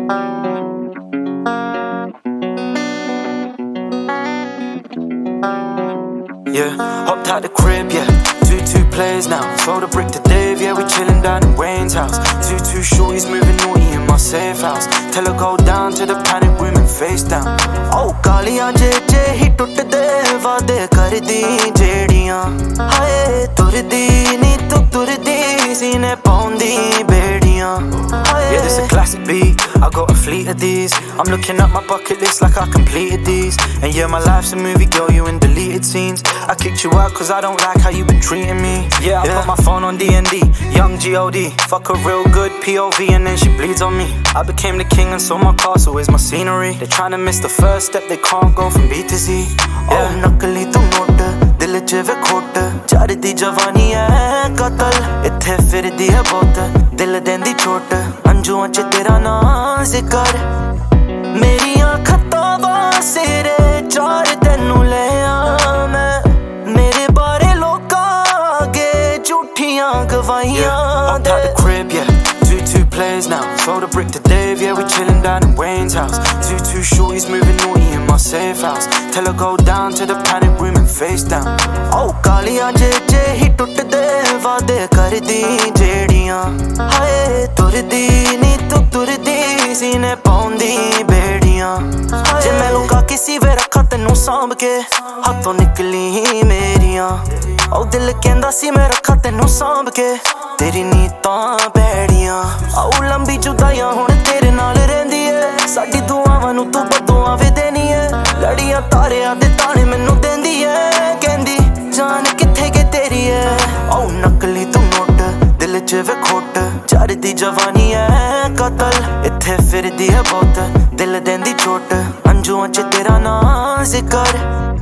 Yeah, hopped out the crib, yeah. 2-2 players now. Sold a brick to Dave, yeah. We chillin' down in Wayne's house. 2-2 shorties moving naughty in my safe house. Tell her go down to the panic room and face down. Oh, ਕਾਲੀਆਂ ਜੇ ਹੀ ਟੁੱਟਦੇ ਵਾਦੇ ਕਰਦੀ ਜਿਹੜੀਆਂ ਹਾਏ ਤੁਰਦੀ ਨੀ ਤੂੰ ਤੁਰਦੀ ਸੀਨੇ ਪਾਉਂਦੀ ਬੇੜੀਆਂ Yeah, this a classic beat. I got a fleet of these. I'm looking up my bucket list like I completed these. And yeah, my life's a movie, girl, you in deleted scenes. I kicked you out cause I don't like how you been treating me. Yeah, I put my phone on D&D, young G.O.D. Fuck a real good POV and then she bleeds on me. I became the king and so my castle is my scenery. They're trying to miss the first step, they can't go from B to Z. Yeah, नकली तू note दिल च वे खोट चढ़दी जवानी है कतल इत्थे फिरदी है बहुत दिल देंदी चोट अंजुआं च तेरा नाम जिकर मेरियां खत्तां वासिरे चार तैनू ले आ मैं मेरे बारे लोकां अगे झूठियां गवाहियां दे the crib, yeah. 2-2 players now. Sold a brick to Dave, yeah. We chillin' down in Wayne's house. 2-2 shorties moving naughty in my safe house. Tell her go down to the panic room and face down. Oh, ਕਾਲੀਆਂ ਜੇ ਹੀ ਟੁੱਟਦੇ ਵਾਦੇ ਕਰਦੀ ਜਿਹੜੀਆਂ ਹਾਏ ਤੁਰਦੀ ਨੀ ਤੂੰ ਤੁਰਦੀ ਸੀਨੇ ਪਾਉਂਦੀ ਬੇੜੀਆਂ ਜੇ ਮੈਂ ਲੁਕਾ ਕਿਸੇ ਵੇ ਰੱਖਾਂ ਤੈਨੂੰ ਸਾਂਭ ਕੇ ਹੱਥੋਂ ਨਿਕਲੀ ਮੇਰੀਆਂ ਉਹ ਦਿਲ ਕਹਿੰਦਾ ਸੀ ਮੈਂ ਰੱਖਾਂ ਤੈਨੂੰ ਸਾਂਭ ਕੇ ਤੇਰੀ ਨੀਤਾਂ ਬੈੜੀਆਂ ਆਉ ਲੰਬੀ ਜੁਦਾਈਆਂ ਹੁਣ ਤੇਰੇ ਨਾਲ ਰਹਿੰਦੀ ਏ ਸਾਡੀ ਦੁਆਵਾਂ ਨੂੰ ਤੂੰ ਬਦੁਆ ਵੇ ਦੇਣੀ ਏ ਲੜੀਆਂ ਤਾਰਿਆਂ ਦੇ ਤਾਣੇ ਮੈਨੂੰ ਦਿੰਦੀ ਏ ਕਹਿੰਦੀ ਜਾਨ ਕਿੱਥੇ ਗਈ ਤੇਰੀ ਏ ਆਉ ਨਕਲੀ ਤੂੰ ਨੋਟ ਦਿਲ ਚ ਵੇ ਖੋਟ ਚੜਦੀ ਜਵਾਨੀ ਏ ਕਤਲ ਇੱਥੇ ਫਿਰਦੀ ਏ ਬਹੁਤ ਦਿਲ ਦੇਂਦੀ ਚੋਟ ਅੰਜੂਆਂ ਚ ਤੇਰਾ ਨਾਂ ਜ਼ਿਕਰ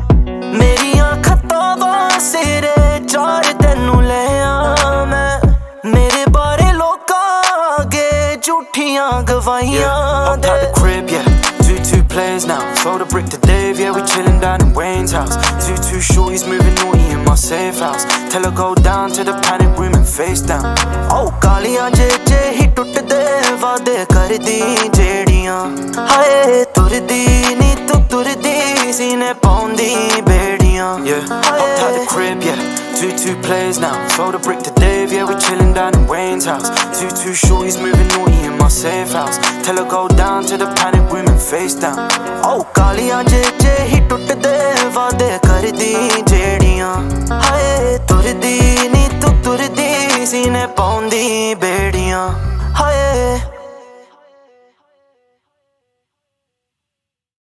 ਮੇਰੀਆਂ ਖੱਤਾਂ ਵਾਸਿਰੇ ਚਾਰ ਤੈਨੂੰ ਲੈ ਆ ਮੈਂ ਮੇਰੇ ਬਾਰੇ ਲੋਕਾਂ ਅਗੇ ਝੂਠੀਆਂ ਗਵਾਹੀਆਂ ਦੇ the crib, yeah. 2-2 players now. Sold a brick to Dave, yeah. We chillin' down in Wayne's house. 2-2 shorties moving naughty in my safe house. Tell her go down to the panic room and face down. Oh, ਕਾਲੀਆਂ ਜੇ ਹੀ ਟੁੱਟਦੇ ਵਾਦੇ ਕਰਦੀ ਜਿਹੜੀਆਂ ਹਾਏ ਤੁਰਦੀ ਨੀ ਤੂੰ ਤੁਰਦੀ ਸੀਨੇ ਪਾਉਂਦੀ ਬੇੜੀਆਂ Yeah, hopped out the crib, yeah. 2-2 players now. Sold a brick to Dave, yeah. We chillin' down in Wayne's house. 2-2 shorties moving naughty in my safe house. Tell her go down to the panic room and face down. Oh, ਕਾਲੀਆਂ ਜੇ ਹੀ ਟੁੱਟਦੇ ਵਾਦੇ ਕਰਦੀ ਜਿਹੜੀਆਂ ਹਾਏ ਤੁਰਦੀ ਨੀ ਤੂੰ ਤੁਰਦੀ ਸੀਨੇ ਪਾਉਂਦੀ ਬੇੜੀਆਂ